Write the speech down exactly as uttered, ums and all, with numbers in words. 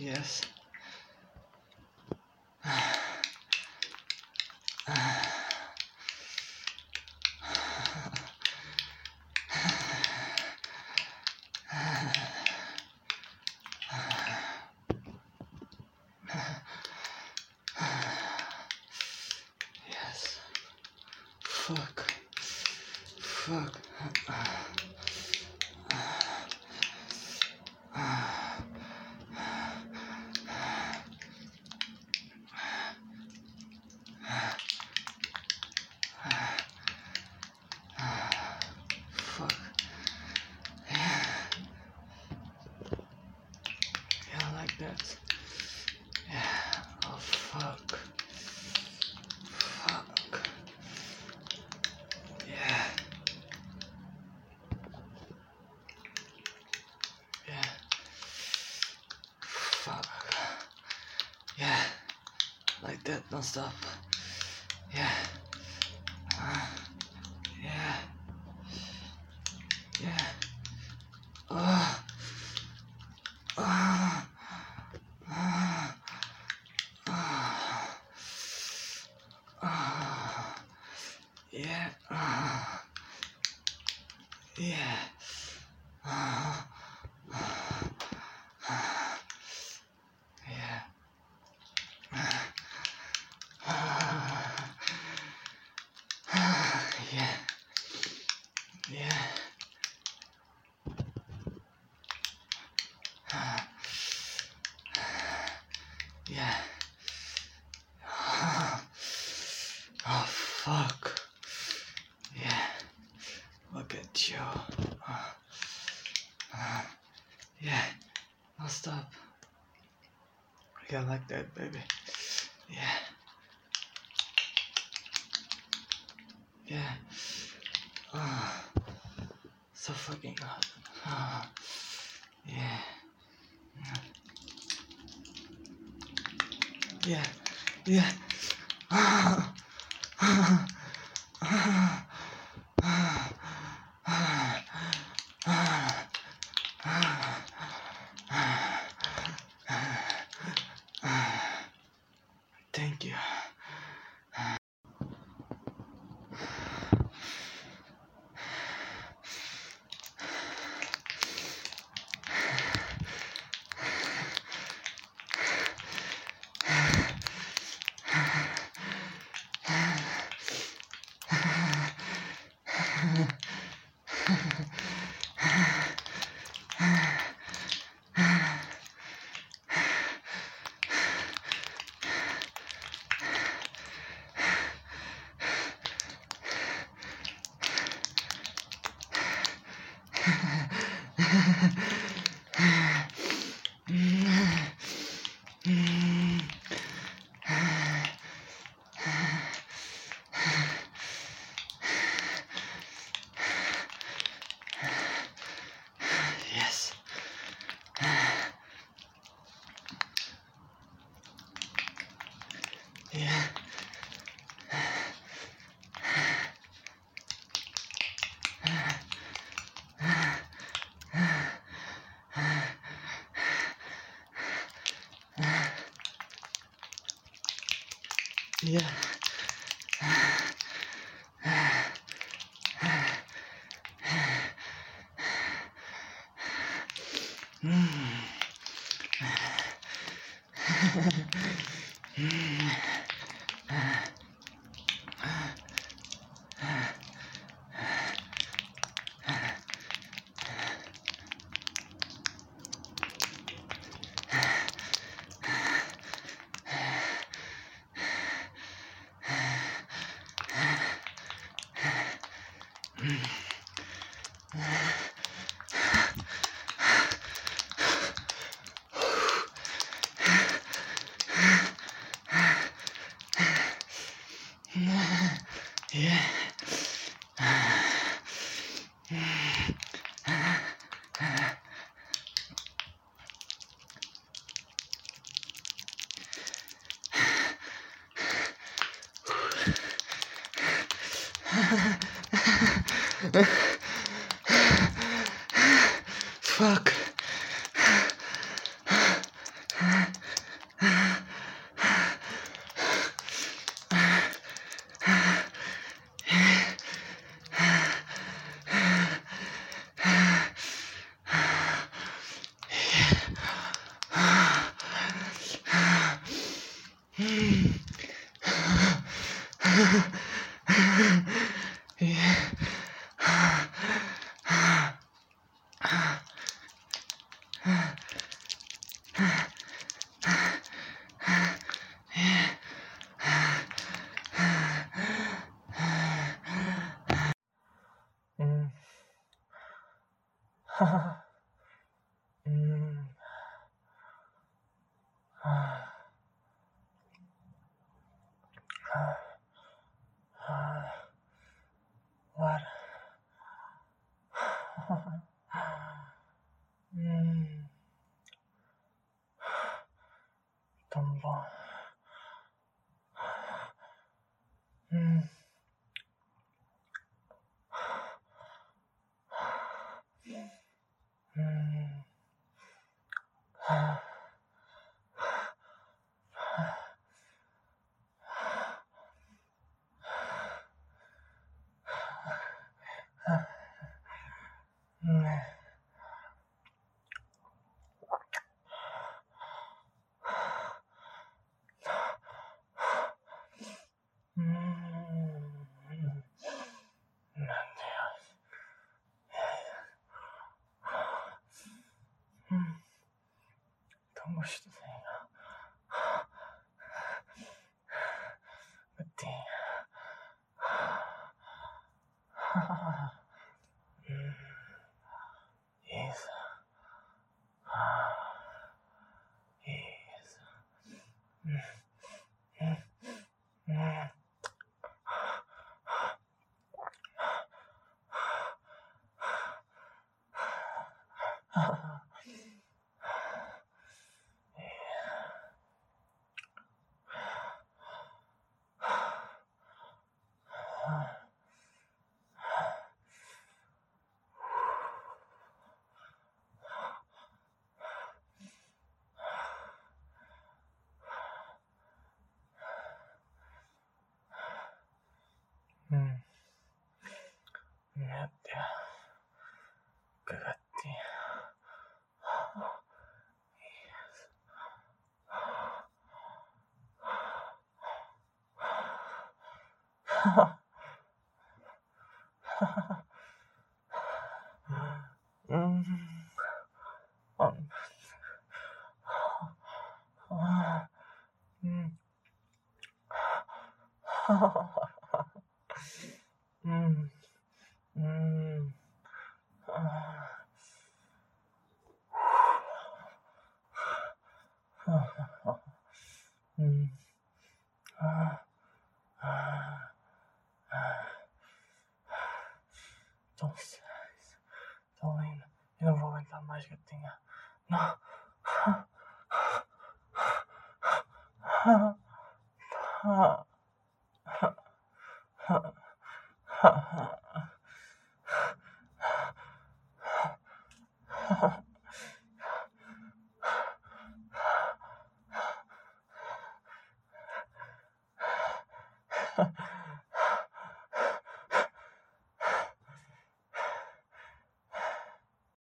Yes. Yes. Fuck. Fuck. Fuck. Yeah. Yeah, like that. Yeah. Oh, fuck. Fuck. Yeah. Yeah. Fuck. Yeah. Like that, don't stop. Yeah. Uh, yeah. Yeah. Oh. Oh. Oh. Oh. Oh. Yeah. Oh. Yeah. Oh. Yeah. Yeah. Yeah. Yeah. Oh, fuck. Yeah. Look at you. Yeah. Don't stop. Yeah, like that, baby. Yeah. Yeah. Oh, so fucking hot. Oh, yeah. Yeah. Yeah. Oh, oh, oh, oh, oh, oh. Thank you. Yes. Yeah. Yeah. Yeah. Fuck. What? Hmm. Tumbo. Hmm. Hmm. Tumbuş düzeyine. Bitti. Yes. Yes. Hmm. Niente. Cagatti. Hmm. Um. Hmm. Hmm. Hmm. Hmm. Don't stress. Darling, eu não vou aguentar mais, gatinha. Não.